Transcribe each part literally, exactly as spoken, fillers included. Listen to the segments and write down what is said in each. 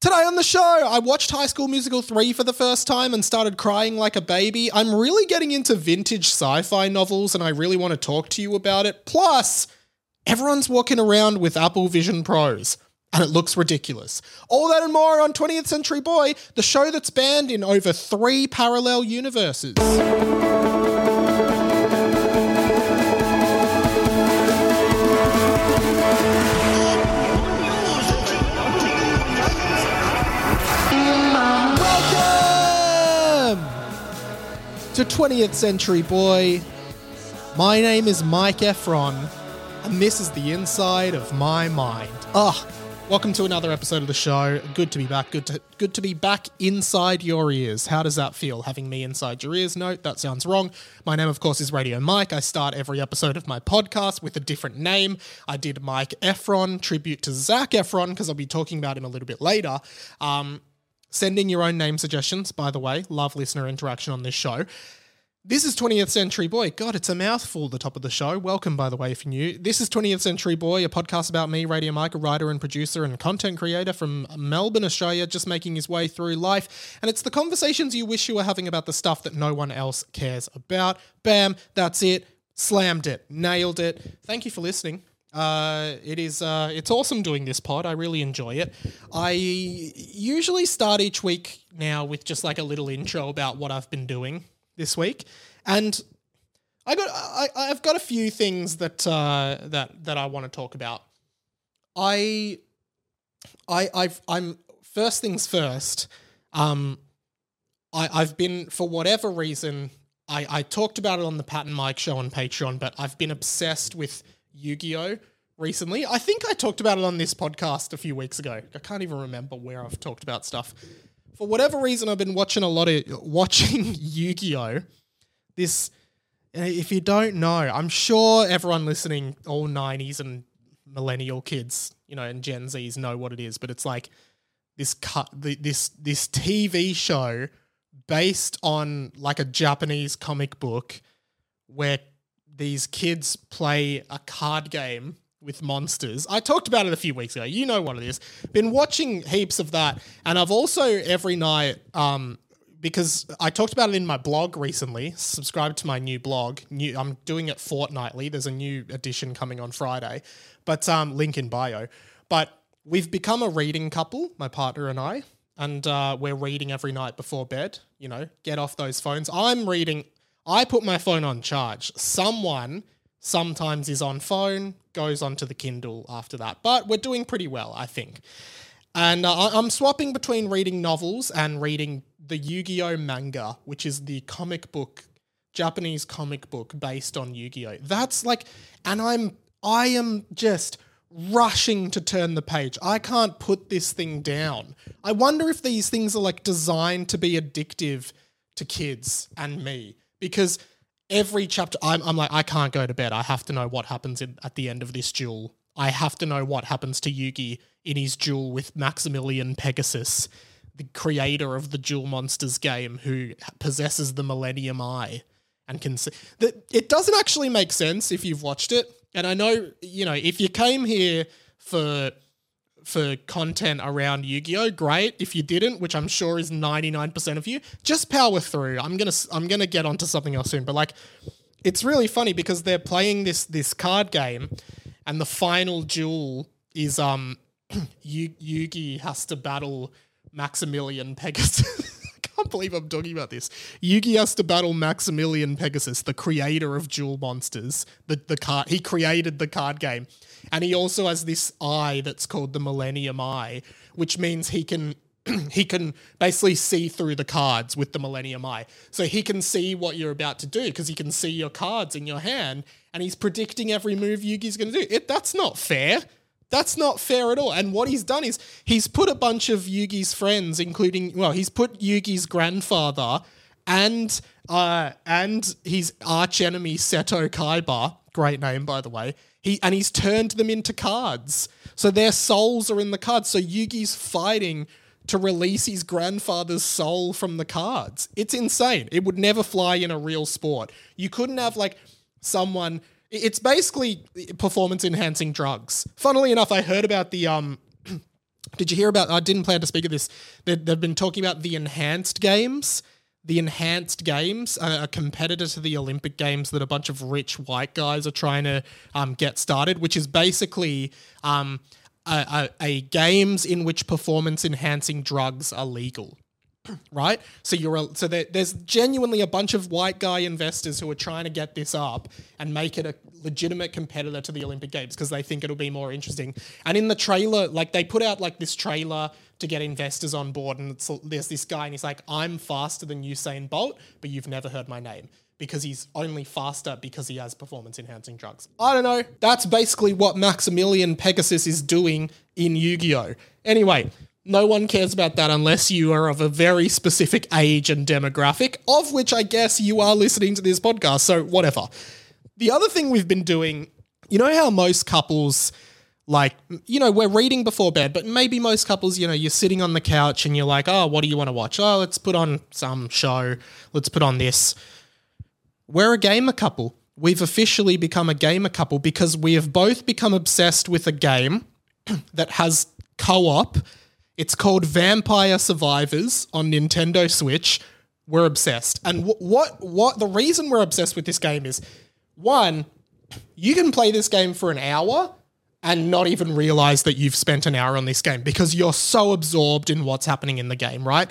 Today on the show, I watched High School Musical three for the first time and started crying like a baby. I'm really getting into vintage sci-fi novels and I really want to talk to you about it. Plus, everyone's walking around with Apple Vision Pros and it looks ridiculous. All that and more on twentieth Century Boy, the show that's banned in over three parallel universes. To twentieth Century Boy. My name is Mike Efron, and this is the inside of my mind. Ah, welcome to another episode of the show. Good to be back. Good to good to be back inside your ears. How does that feel, having me inside your ears? No, that sounds wrong. My name, of course, is Radio Mike. I start every episode of my podcast with a different name. I did Mike Efron, tribute to Zac Efron, because I'll be talking about him a little bit later. Um... Send in your own name suggestions, by the way. Love listener interaction on this show. This is twentieth Century Boy. God, it's a mouthful, the top of the show. Welcome, by the way, if you're new. This is twentieth Century Boy, a podcast about me, Radio Mike, a writer and producer and content creator from Melbourne, Australia, just making his way through life. And it's the conversations you wish you were having about the stuff that no one else cares about. Bam, that's it. Slammed it. Nailed it. Thank you for listening. Uh, it is, uh, it's awesome doing this pod. I really enjoy it. I usually start each week now with just like a little intro about what I've been doing this week. And I got, I, I've got a few things that, uh, that, that I want to talk about. I, I, I've, I'm first things first. Um, I, I've been, for whatever reason, I, I talked about it on the Pat and Mike show on Patreon, but I've been obsessed with Yu-Gi-Oh! Recently. I think I talked about it on this podcast a few weeks ago. I can't even remember where I've talked about stuff. For whatever reason, I've been watching a lot of watching Yu-Gi-Oh! This, if you don't know, I'm sure everyone listening, all nineties and millennial kids, you know, and Gen Zs know what it is, but it's like this cut, this this T V show based on like a Japanese comic book where these kids play a card game with monsters. I talked about it a few weeks ago. You know what it is. Been watching heaps of that. And I've also every night, um, because I talked about it in my blog recently, subscribe to my new blog. New, I'm doing it fortnightly. There's a new edition coming on Friday, but um, link in bio. But we've become a reading couple, my partner and I, and uh, we're reading every night before bed. You know, get off those phones. I'm reading... I put my phone on charge. Someone sometimes is on phone, goes onto the Kindle after that. But we're doing pretty well, I think. And uh, I'm swapping between reading novels and reading the Yu-Gi-Oh! Manga, which is the comic book, Japanese comic book based on Yu-Gi-Oh! That's like, and I'm, I am just rushing to turn the page. I can't put this thing down. I wonder if these things are like designed to be addictive to kids and me. Because every chapter, I'm, I'm like, I can't go to bed. I have to know what happens in, at the end of this duel. I have to know what happens to Yugi in his duel with Maximilian Pegasus, the creator of the Duel Monsters game, who possesses the Millennium Eye and can see that it doesn't actually make sense if you've watched it. And I know, you know, if you came here for for content around Yu-Gi-Oh, great. If you didn't, which I'm sure is ninety-nine percent of you, just power through. I'm going to I'm going to get onto something else soon, but like it's really funny because they're playing this this card game and the final duel is um Yu- Yugi has to battle Maximilian Pegasus. I can't believe I'm talking about this. Yugi has to battle Maximilian Pegasus, the creator of Duel Monsters. The the card he created the card game. And he also has this eye that's called the Millennium Eye, which means he can he can basically see through the cards with the Millennium Eye. So he can see what you're about to do because he can see your cards in your hand and he's predicting every move Yugi's going to do. It that's not fair. That's not fair at all. And what he's done is he's put a bunch of Yugi's friends, including, well, he's put Yugi's grandfather and uh, and his archenemy Seto Kaiba, great name by the way, he and he's turned them into cards. So their souls are in the cards. So Yugi's fighting to release his grandfather's soul from the cards. It's insane. It would never fly in a real sport. You couldn't have like someone... It's basically performance-enhancing drugs. Funnily enough, I heard about the um, Did you hear about, I didn't plan to speak of this, they, they've been talking about the enhanced games. The enhanced games are a competitor to the Olympic Games that a bunch of rich white guys are trying to um, get started, which is basically um, a, a, a games in which performance-enhancing drugs are legal. Right? So you're a, so there, there's genuinely a bunch of white guy investors who are trying to get this up and make it a legitimate competitor to the Olympic Games because they think it'll be more interesting. And in the trailer, like they put out like this trailer to get investors on board, and it's, there's this guy and he's like, I'm faster than Usain Bolt, but you've never heard my name because he's only faster because he has performance-enhancing drugs. I don't know. That's basically what Maximilian Pegasus is doing in Yu-Gi-Oh! Anyway, no one cares about that unless you are of a very specific age and demographic, of which I guess you are listening to this podcast, so whatever. The other thing we've been doing, you know how most couples, like, you know, we're reading before bed, but maybe most couples, you know, you're sitting on the couch and you're like, oh, what do you want to watch? Oh, let's put on some show. Let's put on this. We're a gamer couple. We've officially become a gamer couple because we have both become obsessed with a game that has co-op. It's called Vampire Survivors on Nintendo Switch. We're obsessed. And w- what what the reason we're obsessed with this game is, one, you can play this game for an hour and not even realize that you've spent an hour on this game because you're so absorbed in what's happening in the game, right?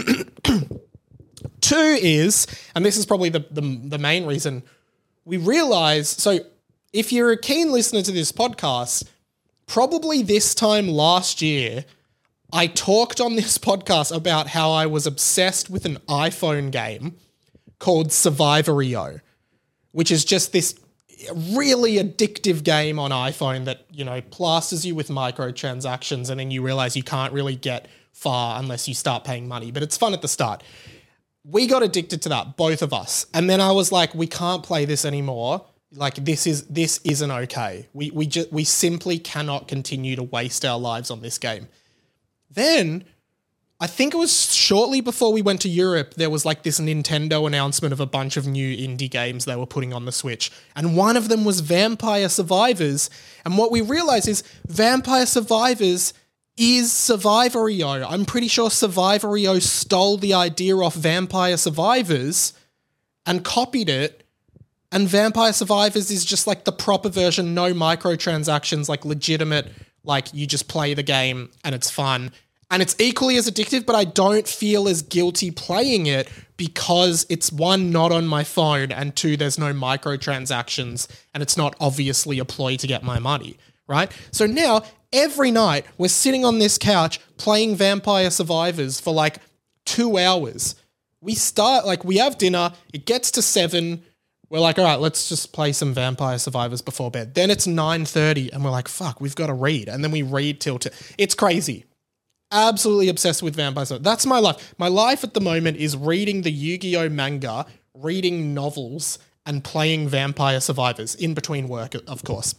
Two is, and this is probably the, the, the main reason, we realize, so if you're a keen listener to this podcast, probably this time last year, I talked on this podcast about how I was obsessed with an iPhone game called Survivorio, which is just this really addictive game on iPhone that, you know, plasters you with microtransactions and then you realize you can't really get far unless you start paying money, but it's fun at the start. We got addicted to that, both of us. And then I was like, we can't play this anymore. Like this is this isn't okay. We we just we simply cannot continue to waste our lives on this game. Then, I think it was shortly before we went to Europe, there was like this Nintendo announcement of a bunch of new indie games they were putting on the Switch. And one of them was Vampire Survivors. And what we realized is Vampire Survivors is Survivorio. I'm pretty sure Survivorio stole the idea off Vampire Survivors and copied it. And Vampire Survivors is just like the proper version, no microtransactions, like legitimate, like you just play the game and it's fun. And it's equally as addictive, but I don't feel as guilty playing it because it's one, not on my phone, and two, there's no microtransactions and it's not obviously a ploy to get my money, right? So now, every night, we're sitting on this couch playing Vampire Survivors for like two hours. We start, like we have dinner, it gets to seven, we're like, all right, let's just play some Vampire Survivors before bed. Then it's nine thirty and we're like, fuck, we've got to read. And then we read till t- it's crazy. Absolutely obsessed with Vampire Survivors. That's my life. My life at the moment is reading the Yu-Gi-Oh manga, reading novels, and playing Vampire Survivors in between work, of course.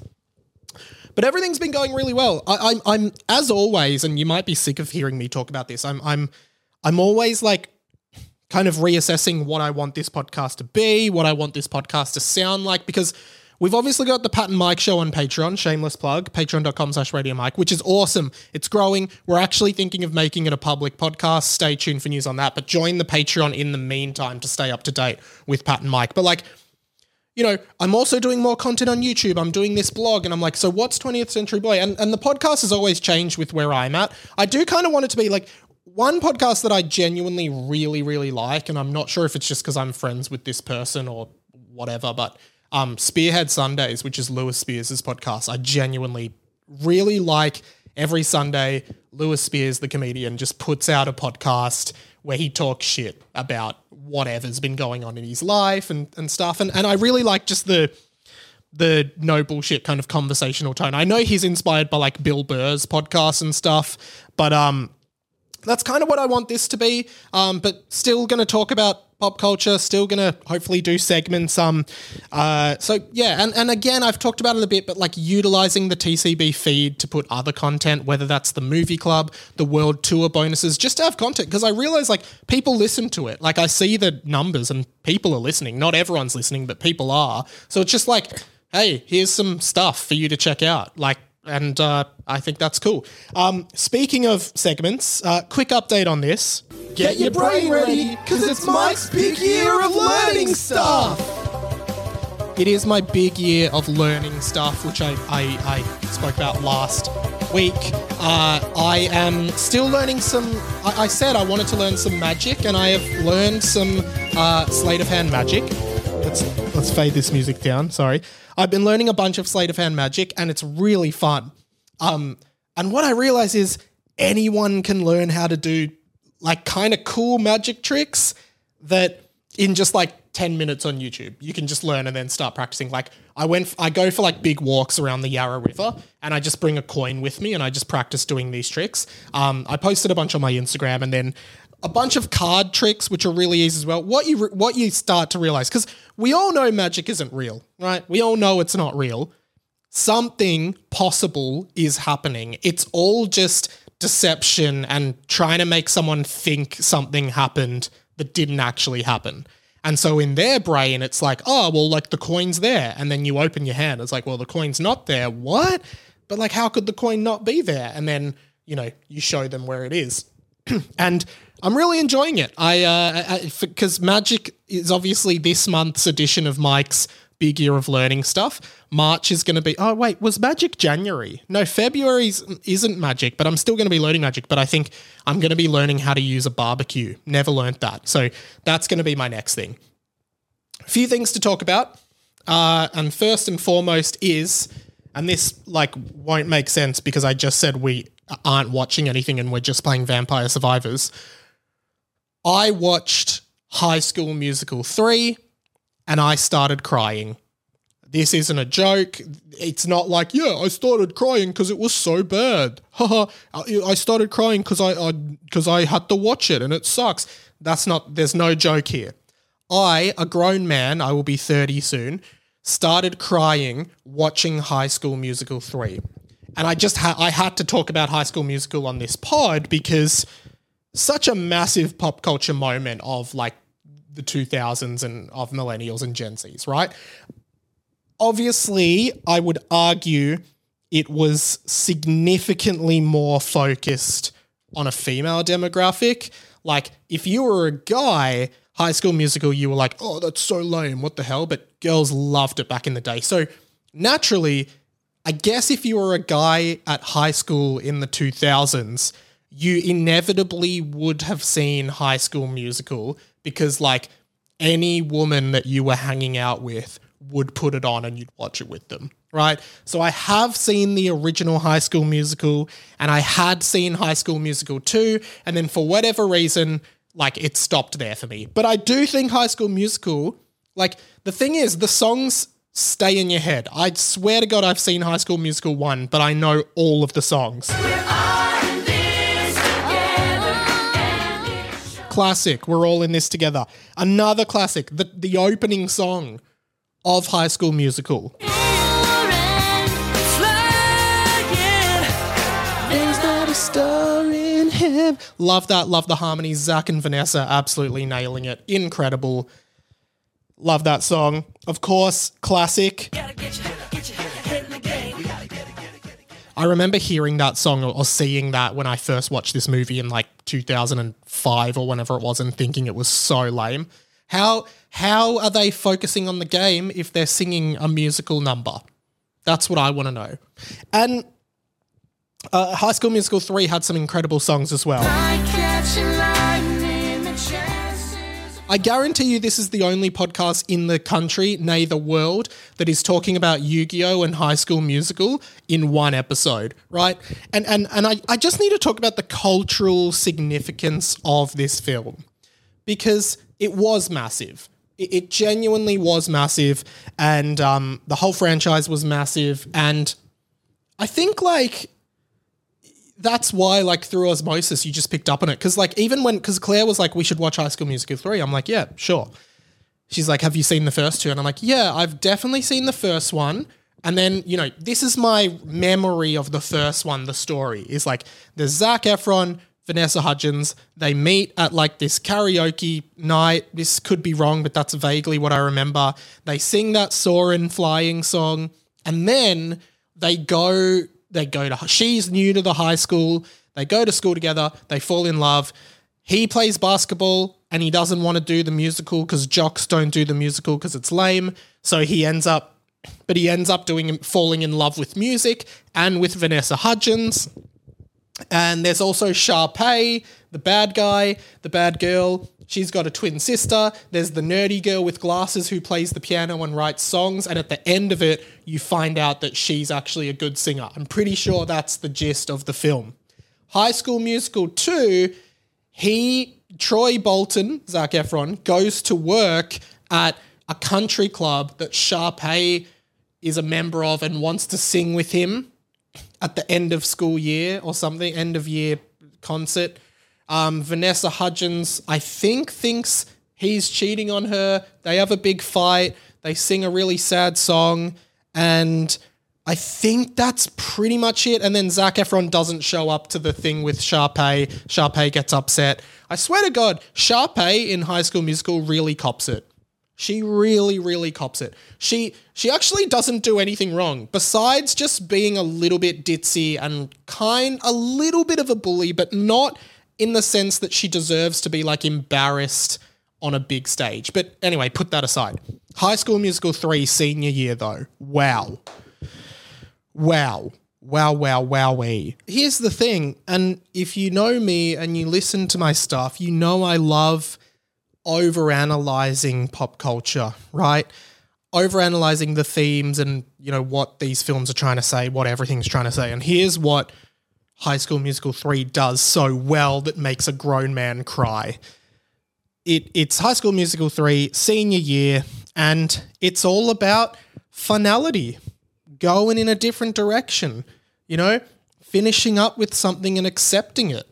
But everything's been going really well. I, I'm, I'm, as always, and you might be sick of hearing me talk about this, I'm, I'm, I'm always like, kind of reassessing what I want this podcast to be, what I want this podcast to sound like, because we've obviously got the Pat and Mike show on Patreon, shameless plug, patreon.com slash Radio Mike, which is awesome. It's growing. We're actually thinking of making it a public podcast. Stay tuned for news on that, but join the Patreon in the meantime to stay up to date with Pat and Mike. But like, you know, I'm also doing more content on YouTube. I'm doing this blog and I'm like, so what's twentieth Century Boy? And, and the podcast has always changed with where I'm at. I do kind of want it to be like, one podcast that I genuinely really, really like, and I'm not sure if it's just because I'm friends with this person or whatever, but um, Spearhead Sundays, which is Lewis Spears' podcast, I genuinely really like. Every Sunday, Lewis Spears, the comedian, just puts out a podcast where he talks shit about whatever's been going on in his life and, and stuff. And and I really like just the the no bullshit kind of conversational tone. I know he's inspired by like Bill Burr's podcast and stuff, but um. That's kind of what I want this to be, um, but still going to talk about pop culture, still going to hopefully do segments. Um, uh, so, yeah, and, and again, I've talked about it a bit, but like utilizing the T C B feed to put other content, whether that's the movie club, the world tour bonuses, just to have content, because I realize like people listen to it. Like I see the numbers and people are listening. Not everyone's listening, but people are. So it's just like, hey, here's some stuff for you to check out. Like, And uh, I think that's cool. Um, speaking of segments, uh, quick update on this. Get your brain ready, because it's Mike's big year of learning stuff. It is my big year of learning stuff, which I, I, I spoke about last week. Uh, I am still learning some... I, I said I wanted to learn some magic, and I have learned some uh, sleight of hand magic. Let's, let's fade this music down, sorry. I've been learning a bunch of sleight of hand magic, and it's really fun. Um, and what I realize is anyone can learn how to do like kind of cool magic tricks that in just like ten minutes on YouTube, you can just learn and then start practicing. Like I went, I go for like big walks around the Yarra River, and I just bring a coin with me and I just practice doing these tricks. Um, I posted a bunch on my Instagram, and then a bunch of card tricks, which are really easy as well. What you, what you start to realize, because we all know magic isn't real, right? We all know it's not real. Something possible is happening. It's all just deception and trying to make someone think something happened that didn't actually happen. And so in their brain, it's like, oh, well, like the coin's there. And then you open your hand. It's like, well, the coin's not there. What? But like, how could the coin not be there? And then, you know, you show them where it is. And I'm really enjoying it. I, uh, because magic is obviously this month's edition of Mike's big year of learning stuff. March is going to be, oh wait, was magic January? No, February isn't magic, but I'm still going to be learning magic. But I think I'm going to be learning how to use a barbecue. Never learned that. So that's going to be my next thing. A few things to talk about. Uh, and first and foremost is, and this like won't make sense because I just said we aren't watching anything and we're just playing Vampire Survivors. I watched High School Musical three and I started crying. This isn't a joke. It's not like, yeah, I started crying because it was so bad. Haha, I started crying because I because I, I had to watch it and it sucks. That's not, there's no joke here. I, a grown man, I will be thirty soon, started crying watching High School Musical three. And I just had, I had to talk about High School Musical on this pod because such a massive pop culture moment of like the two thousands and of millennials and Gen Zs, right? Obviously, I would argue it was significantly more focused on a female demographic. Like, if you were a guy, High School Musical, you were like, oh, that's so lame, what the hell? But girls loved it back in the day. So, naturally, I guess if you were a guy at high school in the two thousands, you inevitably would have seen High School Musical because, like, any woman that you were hanging out with would put it on and you'd watch it with them, right? So I have seen the original High School Musical and I had seen High School Musical two, and then for whatever reason, like, it stopped there for me. But I do think High School Musical, like, the thing is, the songs stay in your head. I swear to God I've seen High School Musical one, but I know all of the songs. Classic, we're all in this together. Another classic, the, the opening song of High School Musical. Things that are stirring him. Love that, love the harmonies. Zach and Vanessa absolutely nailing it. Incredible. Love that song. Of course, classic. I remember hearing that song or seeing that when I first watched this movie in like two thousand five or whenever it was and thinking it was so lame. How how are they focusing on the game if they're singing a musical number? That's what I want to know. And uh, High School Musical three had some incredible songs as well. I guarantee you this is the only podcast in the country, nay the world, that is talking about Yu-Gi-Oh! And High School Musical in one episode, right? And and and I, I just need to talk about the cultural significance of this film because it was massive. It, it genuinely was massive, and um, the whole franchise was massive. And I think, like, that's why, like, through osmosis, you just picked up on it. Because, like, even when, because Claire was like, we should watch High School Musical three. I'm like, yeah, sure. She's like, have you seen the first two? And I'm like, yeah, I've definitely seen the first one. And then, you know, this is my memory of the first one, the story, is like, there's Zac Efron, Vanessa Hudgens, they meet at like this karaoke night. This could be wrong, but that's vaguely what I remember. They sing that Soarin' flying song, and then they go they go to, she's new to the high school. They go to school together. They fall in love. He plays basketball and he doesn't want to do the musical because jocks don't do the musical because it's lame. So he ends up, but he ends up doing, falling in love with music and with Vanessa Hudgens. And there's also Sharpay, the bad guy, the bad girl. She's got a twin sister. There's the nerdy girl with glasses who plays the piano and writes songs. And at the end of it, you find out that she's actually a good singer. I'm pretty sure that's the gist of the film. High School Musical two, he, Troy Bolton, Zac Efron, goes to work at a country club that Sharpay is a member of and wants to sing with him at the end of school year or something, end of year concert. Um, Vanessa Hudgens, I think, thinks he's cheating on her. They have a big fight. They sing a really sad song. And I think that's pretty much it. And then Zac Efron doesn't show up to the thing with Sharpay. Sharpay gets upset. I swear to God, Sharpay in High School Musical really cops it. She really, really cops it. She she actually doesn't do anything wrong besides just being a little bit ditzy and kind, a little bit of a bully, but not in the sense that she deserves to be like embarrassed on a big stage. But anyway, put that aside. High School Musical three senior year though. Wow. Wow. Wow, wow, wowee. Here's the thing, and if you know me and you listen to my stuff, you know I love overanalyzing pop culture, right? Overanalyzing the themes and, you know, what these films are trying to say, what everything's trying to say. And here's what High School Musical three does so well that makes a grown man cry. It It's High School Musical three, senior year, and it's all about finality, going in a different direction, you know, finishing up with something and accepting it.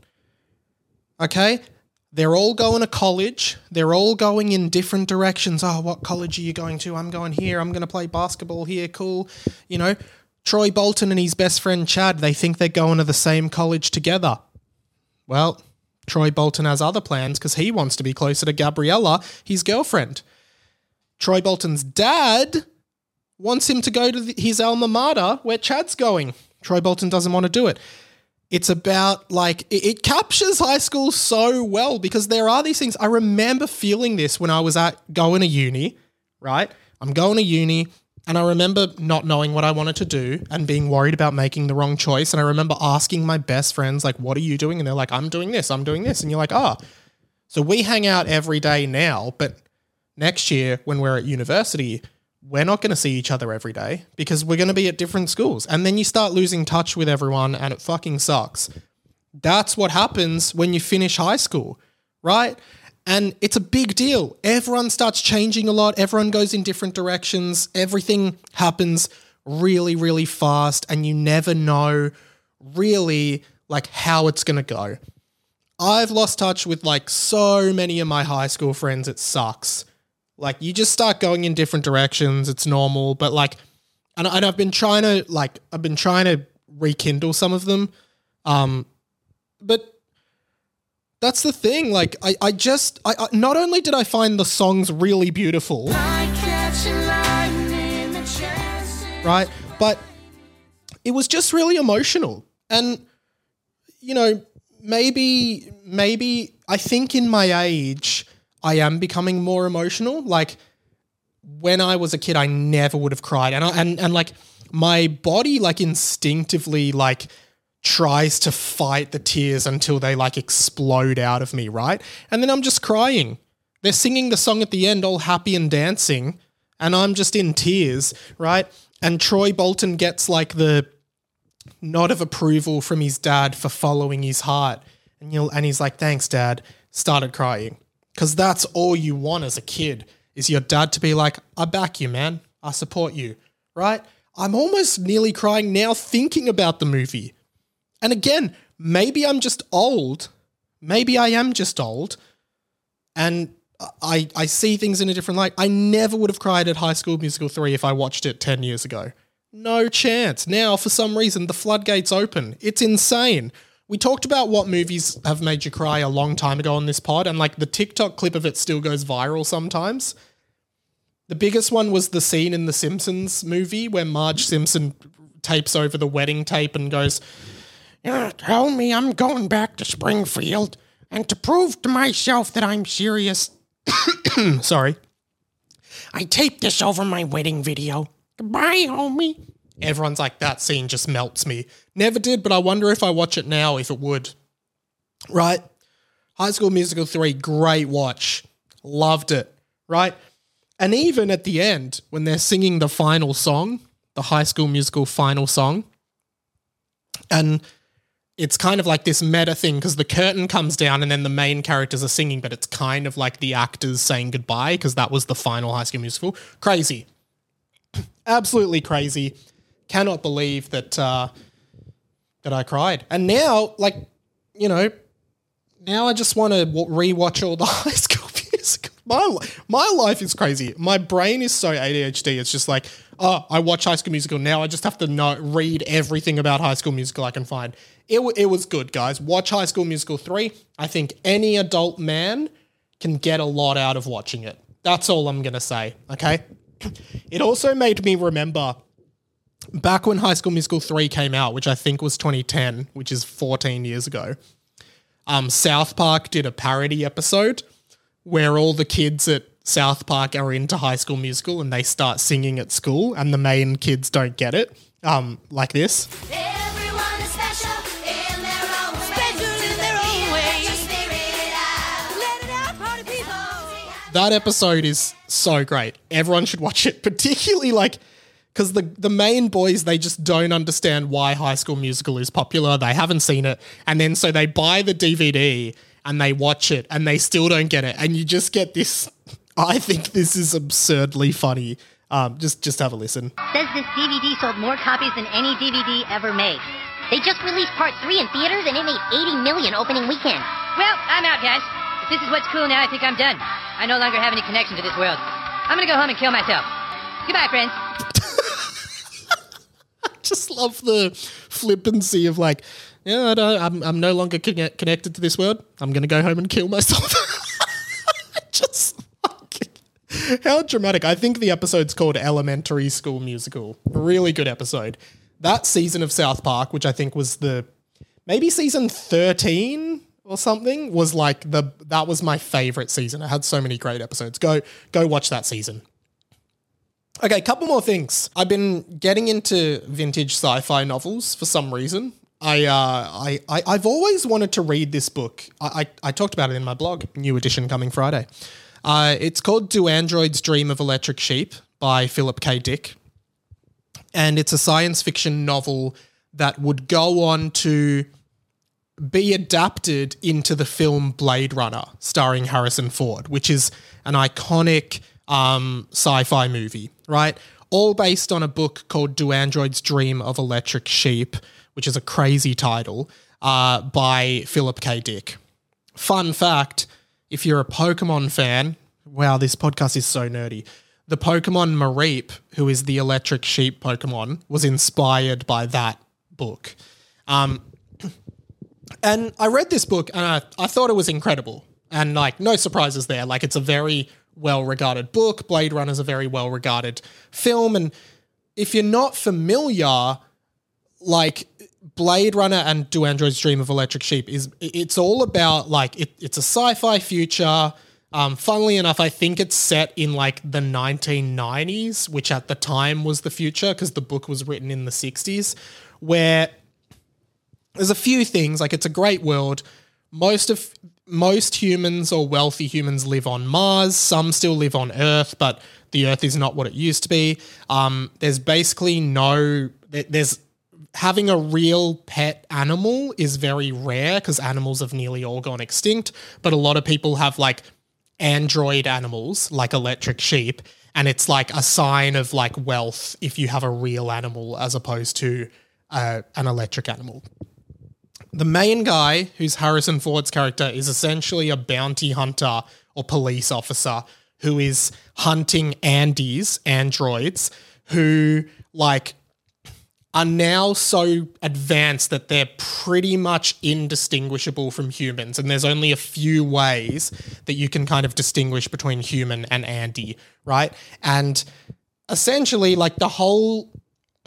Okay? They're all going to college. They're all going in different directions. Oh, what college are you going to? I'm going here. I'm going to play basketball here. Cool. You know, Troy Bolton and his best friend Chad, they think they're going to the same college together. Well, Troy Bolton has other plans because he wants to be closer to Gabriella, his girlfriend. Troy Bolton's dad wants him to go to the, his alma mater where Chad's going. Troy Bolton doesn't want to do it. It's about, like, it, it captures high school so well because there are these things. I remember feeling this when I was at going to uni, right? I'm going to uni and I remember not knowing what I wanted to do and being worried about making the wrong choice. And I remember asking my best friends, like, what are you doing? And they're like, I'm doing this, I'm doing this. And you're like, oh, so we hang out every day now, but next year when we're at university, we're not going to see each other every day because we're going to be at different schools. And then you start losing touch with everyone and it fucking sucks. That's what happens when you finish high school, right? And it's a big deal. Everyone starts changing a lot. Everyone goes in different directions. Everything happens really, really fast and you never know really like how it's going to go. I've lost touch with like so many of my high school friends. It sucks. Like, you just start going in different directions. It's normal. But, like, and, and I've been trying to, like, I've been trying to rekindle some of them. Um, but that's the thing. Like, I, I just, I, I not only did I find the songs really beautiful, right, but it was just really emotional. And, you know, maybe, maybe I think in my age, I am becoming more emotional. Like, when I was a kid, I never would have cried. And, I, and, and like, my body, like, instinctively, like, tries to fight the tears until they, like, explode out of me, right? And then I'm just crying. They're singing the song at the end, all happy and dancing, and I'm just in tears, right? And Troy Bolton gets, like, the nod of approval from his dad for following his heart. And you'll, and he's like, thanks, Dad. Started crying. Because that's all you want as a kid is your dad to be like, I back you, man. I support you, right? I'm almost nearly crying now thinking about the movie. And again, maybe I'm just old. Maybe I am just old. And I I see things in a different light. I never would have cried at High School Musical three if I watched it ten years ago. No chance. Now, for some reason, the floodgates open. It's insane. We talked about what movies have made you cry a long time ago on this pod, and like the TikTok clip of it still goes viral sometimes. The biggest one was the scene in the Simpsons movie where Marge Simpson tapes over the wedding tape and goes, "You tell me I'm going back to Springfield, and to prove to myself that I'm serious, sorry, I taped this over my wedding video. Goodbye, homie." Everyone's like, that scene just melts me. Never did, but I wonder if I watch it now, if it would. Right? High School Musical three, great watch. Loved it. Right? And even at the end, when they're singing the final song, the High School Musical final song, and it's kind of like this meta thing because the curtain comes down and then the main characters are singing, but it's kind of like the actors saying goodbye because that was the final High School Musical. Crazy. Absolutely crazy. Cannot believe that uh, that I cried. And now, like, you know, now I just want to w- rewatch all the High School Musical. My, my life is crazy. My brain is so A D H D. It's just like, oh, I watch High School Musical. Now I just have to know, read everything about High School Musical I can find. It, w- it was good, guys. Watch High School Musical three. I think any adult man can get a lot out of watching it. That's all I'm going to say, okay? It also made me remember back when High School Musical three came out, which I think was twenty ten, which is fourteen years ago, um, South Park did a parody episode where all the kids at South Park are into High School Musical and they start singing at school and the main kids don't get it, um, like this. Everyone is special in their own way. Special in their own way. Just spirit it out. Let it out, party people. That episode is so great. Everyone should watch it, particularly like because the, the main boys, they just don't understand why High School Musical is popular. They haven't seen it. And then so they buy the D V D and they watch it and they still don't get it. And you just get this, I think this is absurdly funny. Um, just, just have a listen. Says this D V D sold more copies than any D V D ever made. They just released part three in theaters and it made eighty million opening weekend. Well, I'm out, guys. If this is what's cool now, I think I'm done. I no longer have any connection to this world. I'm gonna go home and kill myself. Goodbye, friends. Just love the flippancy of like, yeah, I don't, I'm I'm no longer conne- connected to this world. I'm gonna go home and kill myself. Just like, how dramatic. I think the episode's called Elementary School Musical. Really good episode. That season of South Park, which I think was the maybe season thirteen or something, was like the that was my favorite season. It had so many great episodes. Go go watch that season. Okay, a couple more things. I've been getting into vintage sci-fi novels for some reason. I, uh, I, I, I've always wanted to read this book. I, I, I talked about it in my blog, new edition coming Friday. Uh, it's called Do Androids Dream of Electric Sheep by Philip K. Dick. And it's a science fiction novel that would go on to be adapted into the film Blade Runner, starring Harrison Ford, which is an iconic um, sci-fi movie, right? All based on a book called Do Androids Dream of Electric Sheep, which is a crazy title, uh, by Philip K. Dick. Fun fact, if you're a Pokemon fan, wow, this podcast is so nerdy. The Pokemon Mareep, who is the electric sheep Pokemon, was inspired by that book. Um, and I read this book and I, I thought it was incredible. And like, no surprises there. Like, it's a very well-regarded book. Blade Runner is a very well-regarded film. And if you're not familiar, like, Blade Runner and Do Androids Dream of Electric Sheep is, it's all about like, it, it's a sci-fi future. Um, funnily enough, I think it's set in like the nineteen nineties, which at the time was the future because the book was written in the sixties, where there's a few things, like it's a great world. Most of, most humans or wealthy humans live on Mars. Some still live on Earth, but the Earth is not what it used to be. Um, there's basically no, there's, having a real pet animal is very rare because animals have nearly all gone extinct, but a lot of people have like android animals like electric sheep, and it's like a sign of like wealth if you have a real animal as opposed to uh, an electric animal. The main guy, who's Harrison Ford's character, is essentially a bounty hunter or police officer who is hunting Andes, androids, who like are now so advanced that they're pretty much indistinguishable from humans. And there's only a few ways that you can kind of distinguish between human and Andy, right? And essentially, like, the whole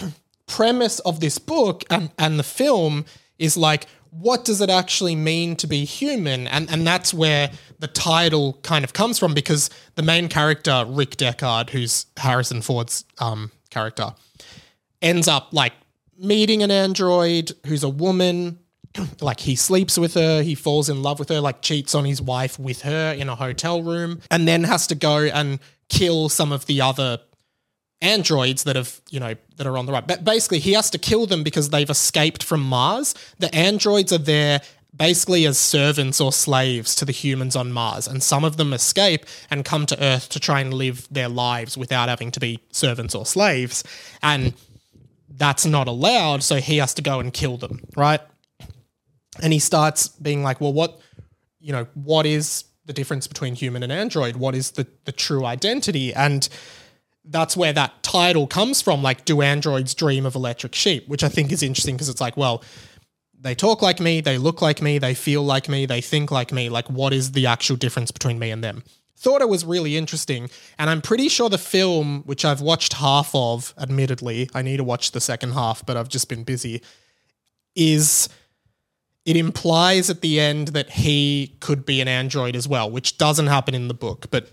premise of this book and, and the film is like, what does it actually mean to be human? And and that's where the title kind of comes from, because the main character, Rick Deckard, who's Harrison Ford's um, character, ends up like meeting an android who's a woman. Like he sleeps with her, he falls in love with her, like cheats on his wife with her in a hotel room, and then has to go and kill some of the other androids that have, you know, that are on the right. But basically he has to kill them because they've escaped from Mars. The androids are there basically as servants or slaves to the humans on Mars, and some of them escape and come to Earth to try and live their lives without having to be servants or slaves. And that's not allowed, so he has to go and kill them, right? And he starts being like, well, what, you know, what is the difference between human and android? What is the, the true identity? And that's where that title comes from, like, do androids dream of electric sheep? Which I think is interesting because it's like, well, they talk like me, they look like me, they feel like me, they think like me. Like, what is the actual difference between me and them? Thought it was really interesting. And I'm pretty sure the film, which I've watched half of, admittedly, I need to watch the second half, but I've just been busy, is... it implies at the end that he could be an android as well, which doesn't happen in the book. But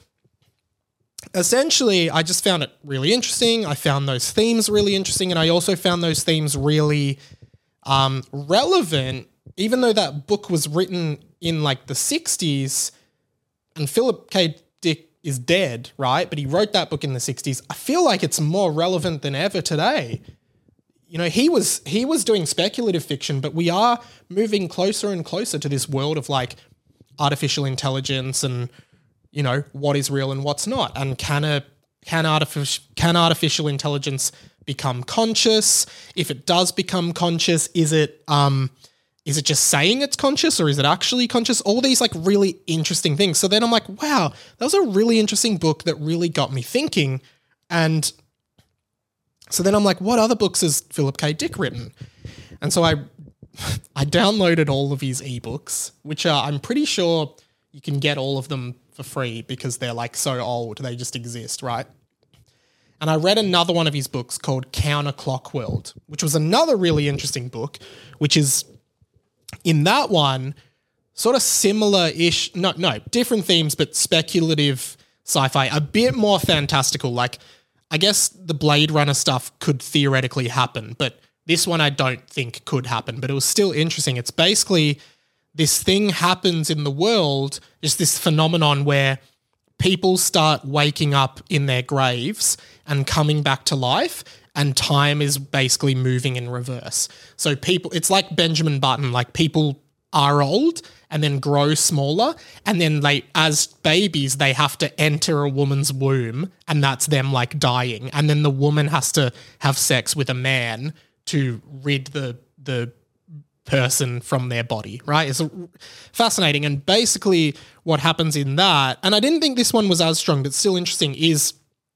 essentially, I just found it really interesting. I found those themes really interesting. And I also found those themes really um, relevant, even though that book was written in like the sixties and Philip K. Dick is dead, right? But he wrote that book in the sixties. I feel like it's more relevant than ever today. You know, he was he was doing speculative fiction, but we are moving closer and closer to this world of like artificial intelligence and, you know, what is real and what's not. And can a can artificial can artificial intelligence become conscious? If it does become conscious, is it um is it just saying it's conscious or is it actually conscious? All these like really interesting things. So then I'm like, wow, that was a really interesting book that really got me thinking. And so then I'm like, what other books has Philip K. Dick written? And so I I downloaded all of his ebooks, which are, I'm pretty sure you can get all of them for free because they're like so old, they just exist, right? And I read another one of his books called Counterclock World, which was another really interesting book, which is, in that one, sort of similar-ish, no, no, different themes, but speculative sci-fi, a bit more fantastical, like, I guess the Blade Runner stuff could theoretically happen, but this one I don't think could happen, but it was still interesting. It's basically this thing happens in the world, just this phenomenon where people start waking up in their graves and coming back to life, and time is basically moving in reverse. So people, it's like Benjamin Button, like people are old and then grow smaller, and then they, as babies, they have to enter a woman's womb, and that's them like dying, and then the woman has to have sex with a man to rid the the person from their body, right? It's fascinating. And basically what happens in that, and I didn't think this one was as strong, but still interesting, is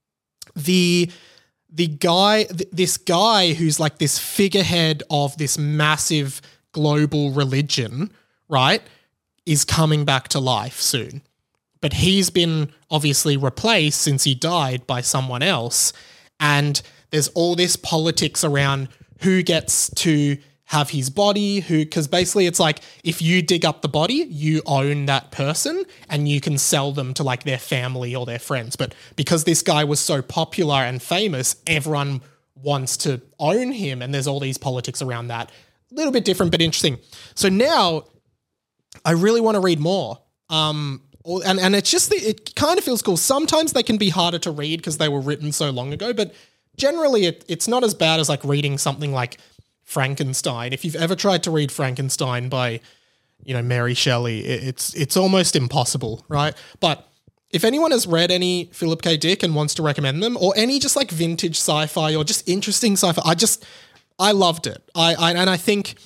the the guy, th- this guy who's like this figurehead of this massive global religion, right, is coming back to life soon. But he's been obviously replaced since he died by someone else. And there's all this politics around who gets to have his body, who, because basically it's like if you dig up the body, you own that person and you can sell them to like their family or their friends. But because this guy was so popular and famous, everyone wants to own him, and there's all these politics around that. A little bit different, but interesting. So now I really want to read more. Um, and, and it's just, the, it kind of feels cool. Sometimes they can be harder to read because they were written so long ago, but generally it, it's not as bad as like reading something like Frankenstein. If you've ever tried to read Frankenstein by, you know, Mary Shelley, it, it's it's almost impossible, right? But if anyone has read any Philip K. Dick and wants to recommend them, or any just like vintage sci-fi or just interesting sci-fi, I just, I loved it. I, I and I think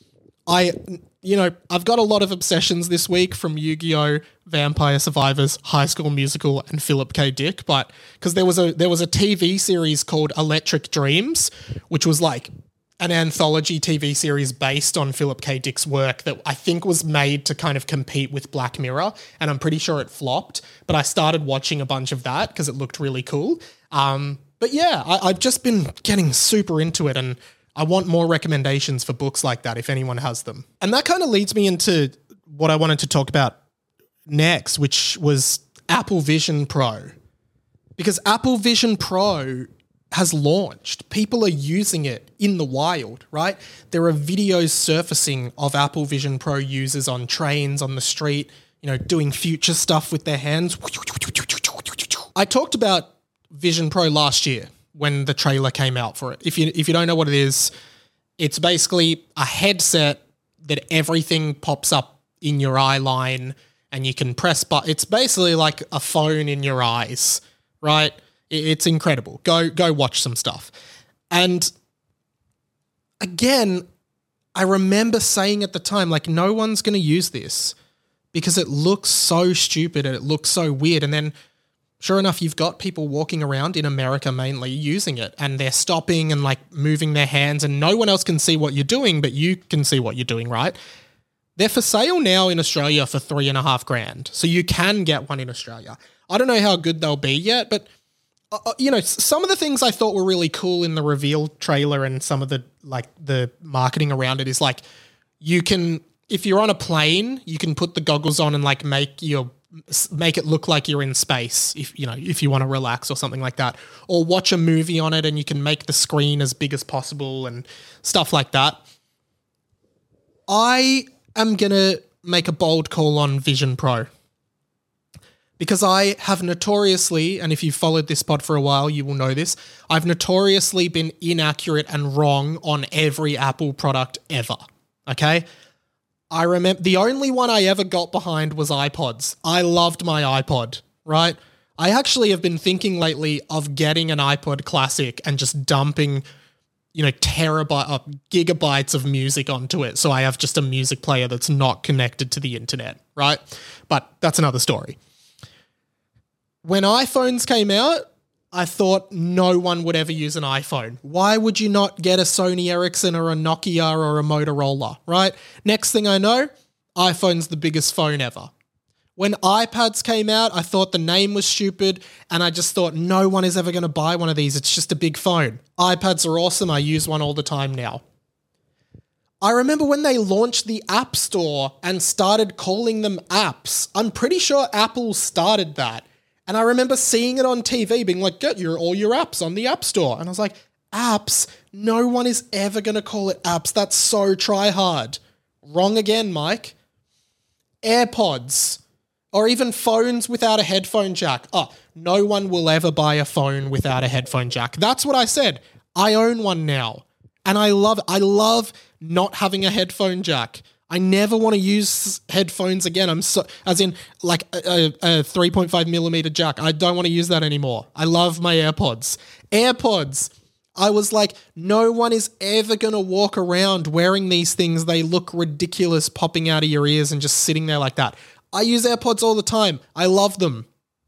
I, you know, I've got a lot of obsessions this week from Yu-Gi-Oh!, Vampire Survivors, High School Musical, and Philip K. Dick, but because there was a there was a T V series called Electric Dreams, which was like an anthology T V series based on Philip K. Dick's work that I think was made to kind of compete with Black Mirror, and I'm pretty sure it flopped, but I started watching a bunch of that because it looked really cool. Um, But yeah, I, I've just been getting super into it, and I want more recommendations for books like that if anyone has them. And that kind of leads me into what I wanted to talk about next, which was Apple Vision Pro. Because Apple Vision Pro has launched. People are using it in the wild, right? There are videos surfacing of Apple Vision Pro users on trains, on the street, you know, doing future stuff with their hands. I talked about Vision Pro last year when the trailer came out for it. If you if you don't know what it is, it's basically a headset that everything pops up in your eye line and you can press but it's basically like a phone in your eyes, right? It's incredible. Go go watch some stuff. And again, I remember saying at the time, like, no one's going to use this because it looks so stupid and it looks so weird. And then sure enough, you've got people walking around in America mainly using it, and they're stopping and like moving their hands, and no one else can see what you're doing, but you can see what you're doing, right? They're for sale now in Australia for three and a half grand. So you can get one in Australia. I don't know how good they'll be yet, but uh, you know, some of the things I thought were really cool in the reveal trailer and some of the like the marketing around it is like you can, if you're on a plane, you can put the goggles on and like make your make it look like you're in space if you know if you want to relax or something like that, or watch a movie on it and you can make the screen as big as possible and stuff like that. I am gonna make a bold call on Vision Pro because I have notoriously, and if you've followed this pod for a while, you will know this, I've notoriously been inaccurate and wrong on every Apple product ever. Okay. I remember the only one I ever got behind was iPods. I loved my iPod, right? I actually have been thinking lately of getting an iPod Classic and just dumping, you know, terabyte, uh, gigabytes of music onto it. So I have just a music player that's not connected to the internet, right? But that's another story. When iPhones came out, I thought no one would ever use an iPhone. Why would you not get a Sony Ericsson or a Nokia or a Motorola, right? Next thing I know, iPhone's the biggest phone ever. When iPads came out, I thought the name was stupid and I just thought no one is ever going to buy one of these. It's just a big phone. iPads are awesome. I use one all the time now. I remember when they launched the App Store and started calling them apps. I'm pretty sure Apple started that. And I remember seeing it on T V being like, get your all your apps on the App Store. And I was like, apps? No one is ever going to call it apps. That's so try hard. Wrong again, Mike. AirPods. Or even phones without a headphone jack. Oh, no one will ever buy a phone without a headphone jack. That's what I said. I own one now. And I love I love not having a headphone jack. I never want to use headphones again. I'm so, as in like a, a three point five millimeter jack. I don't want to use that anymore. I love my AirPods. AirPods. I was like, no one is ever going to walk around wearing these things. They look ridiculous popping out of your ears and just sitting there like that. I use AirPods all the time. I love them.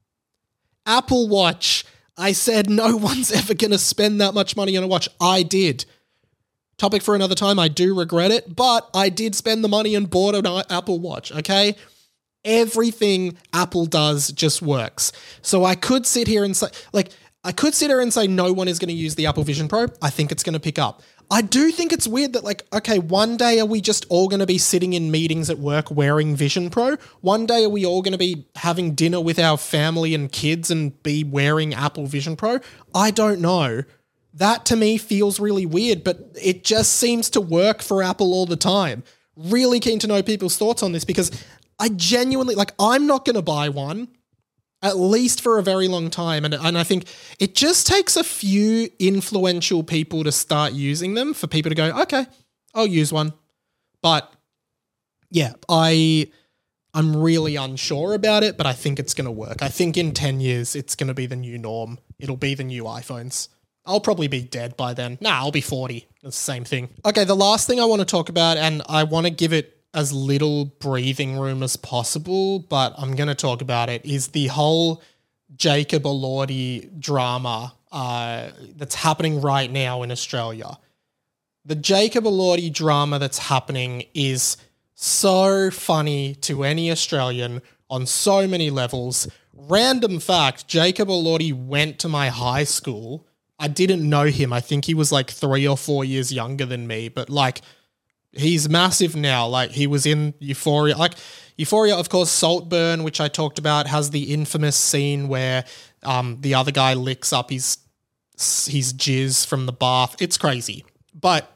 Apple Watch. I said no one's ever going to spend that much money on a watch. I did. Topic for another time. I do regret it, but I did spend the money and bought an Apple Watch, okay? Everything Apple does just works. So I could sit here and say, like, I could sit here and say no one is going to use the Apple Vision Pro. I think it's going to pick up. I do think it's weird that, like, okay, one day are we just all going to be sitting in meetings at work wearing Vision Pro? One day are we all going to be having dinner with our family and kids and be wearing Apple Vision Pro? I don't know. That to me feels really weird, but it just seems to work for Apple all the time. Really keen to know people's thoughts on this because I genuinely, like, I'm not going to buy one, at least for a very long time. And, and I think it just takes a few influential people to start using them for people to go, okay, I'll use one. But yeah, I, I'm really unsure about it, but I think it's going to work. I think in ten years, it's going to be the new norm. It'll be the new iPhones. I'll probably be dead by then. Nah, I'll be forty. It's the same thing. Okay, the last thing I want to talk about, and I want to give it as little breathing room as possible, but I'm going to talk about it, is the whole Jacob Elordi drama uh, that's happening right now in Australia. The Jacob Elordi drama that's happening is so funny to any Australian on so many levels. Random fact, Jacob Elordi went to my high school I didn't know him. I think he was like three or four years younger than me, but like he's massive now. Like he was in Euphoria. Like Euphoria, of course, Saltburn, which I talked about, has the infamous scene where um, the other guy licks up his his jizz from the bath. It's crazy. But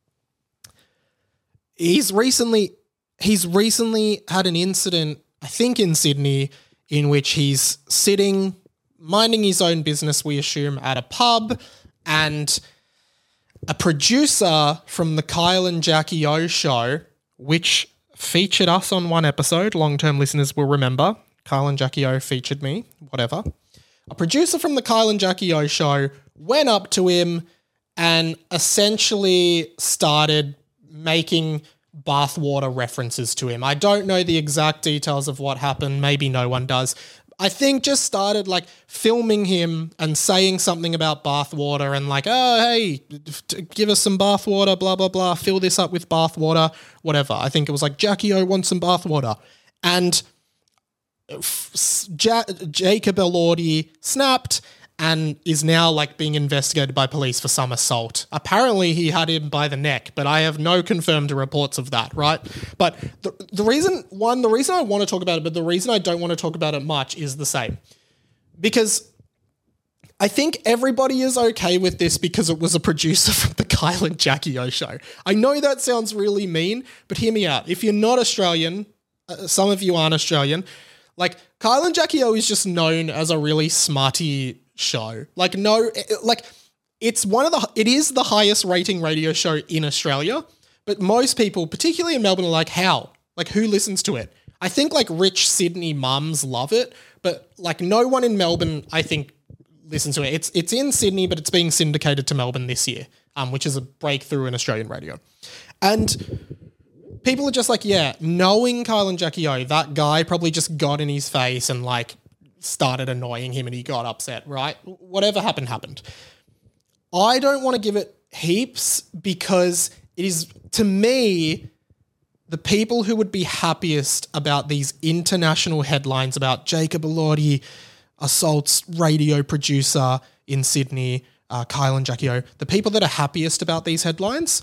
he's recently he's recently had an incident, I think in Sydney, in which he's sitting, minding his own business, we assume, at a pub, and a producer from the Kyle and Jackie O show, which featured us on one episode, long-term listeners will remember, Kyle and Jackie O featured me, whatever. A producer from the Kyle and Jackie O show went up to him and essentially started making bathwater references to him. I don't know the exact details of what happened. Maybe no one does. I think just started like filming him and saying something about bathwater and like, oh, hey, t- give us some bathwater, blah, blah, blah. Fill this up with bathwater, whatever. I think it was like, Jackie O wants some bathwater. And f- ja- Jacob Elordi snapped and is now like being investigated by police for some assault. Apparently he had him by the neck, but I have no confirmed reports of that, right? But the, the reason, one, the reason I want to talk about it, but the reason I don't want to talk about it much is the same. Because I think everybody is okay with this because it was a producer from the Kyle and Jackie O show. I know that sounds really mean, but hear me out. If you're not Australian, uh, some of you aren't Australian, like Kyle and Jackie O is just known as a really smarty show. Like no, like it's one of the, it is the highest rating radio show in Australia, but most people, particularly in Melbourne, are like, how? Like who listens to it? I think like rich Sydney mums love it, but like no one in Melbourne, I think, listens to it. It's it's in Sydney, but it's being syndicated to Melbourne this year, um, which is a breakthrough in Australian radio. And people are just like, yeah, knowing Kyle and Jackie O, that guy probably just got in his face and like started annoying him and he got upset, right? Whatever happened, happened. I don't want to give it heaps because it is, to me, the people who would be happiest about these international headlines about Jacob Elordi assaults radio producer in Sydney, uh, Kyle and Jackie O, the people that are happiest about these headlines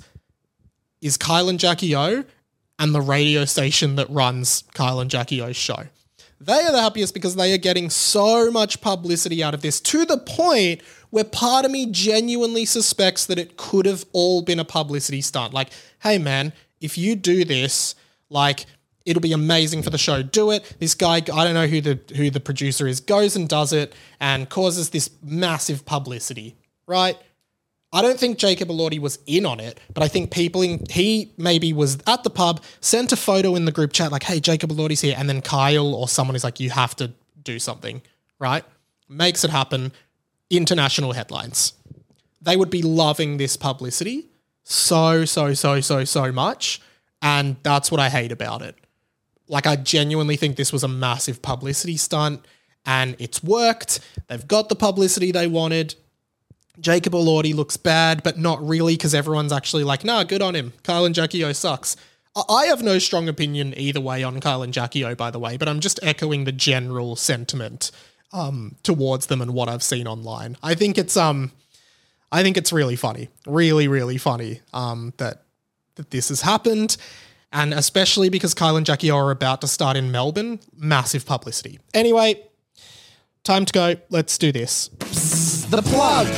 is Kyle and Jackie O and the radio station that runs Kyle and Jackie O's show. They are the happiest because they are getting so much publicity out of this, to the point where part of me genuinely suspects that it could have all been a publicity stunt. Like, hey man, if you do this, like, it'll be amazing for the show. Do it. This guy, I don't know who the who the producer is, goes and does it and causes this massive publicity, right? I don't think Jacob Elordi was in on it, but I think people in, he maybe was at the pub, sent a photo in the group chat like, hey, Jacob Elordi's here, and then Kyle or someone is like, you have to do something, right? Makes it happen. International headlines. They would be loving this publicity so, so, so, so, so much, and that's what I hate about it. Like, I genuinely think this was a massive publicity stunt, and it's worked. They've got the publicity they wanted. Jacob Elordi looks bad, but not really, because everyone's actually like, nah, good on him. Kyle and Jackie O sucks. I have no strong opinion either way on Kyle and Jackie O, by the way, but I'm just echoing the general sentiment um, towards them and what I've seen online. I think it's um, I think it's really funny, really, really funny um, that that this has happened, and especially because Kyle and Jackie O are about to start in Melbourne, massive publicity. Anyway, time to go. Let's do this. Psst, the plug.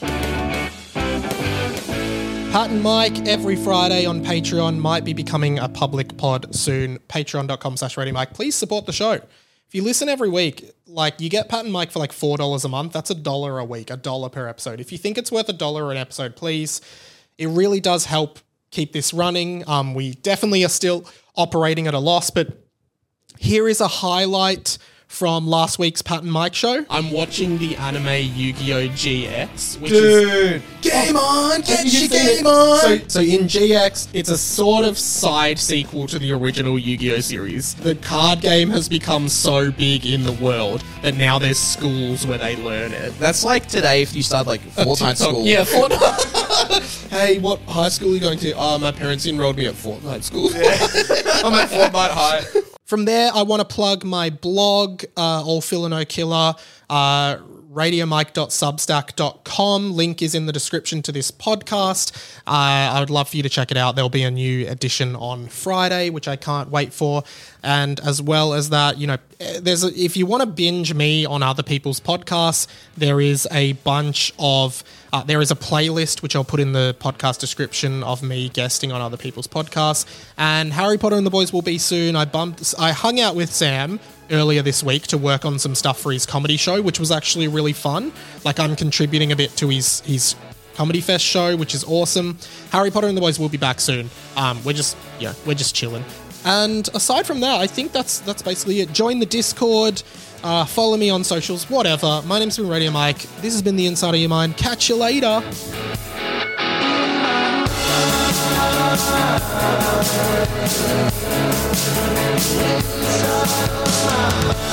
Pat and Mike every Friday on Patreon might be becoming a public pod soon. Patreon.com slash Radio Mike. Please support the show. If you listen every week, like you get Pat and Mike for like four dollars a month. That's a dollar a week, a dollar per episode. If you think it's worth a dollar an episode, please. It really does help keep this running. Um, we definitely are still operating at a loss, but here is a highlight from last week's Pat and Mike show. I'm watching the anime Yu-Gi-Oh! G X, which Dude, is... game on! Get Have you your seen it? game on! So, so in G X, it's a sort of side sequel to the original Yu-Gi-Oh! Series. The card game has become so big in the world that now there's schools where they learn it. That's like today if you start like Fortnite school. Yeah, Fortnite. Hey, what high school are you going to? Oh, my parents enrolled me at Fortnite school. I'm at Fortnite High. From there, I want to plug my blog, uh, All Filler No Killer. Uh, radio mike dot substack dot com. Link is in the description to this podcast. Uh, I would love for you to check it out. There'll be a new edition on Friday, which I can't wait for. And as well as that, you know, there's a, if you want to binge me on other people's podcasts, there is a bunch of uh, there is a playlist which I'll put in the podcast description of me guesting on other people's podcasts. And Harry Potter and the Boys will be soon. I bumped, I hung out with Sam earlier this week to work on some stuff for his comedy show, which was actually really fun. Like, I'm contributing a bit to his his Comedy Fest show, which is awesome. Harry Potter and the Boys will be back soon. Um, we're just yeah, we're just chilling. And aside from that, I think that's that's basically it. Join the Discord, uh, follow me on socials, whatever. My name's been Radio Mike. This has been The Inside of Your Mind. Catch you later. Inside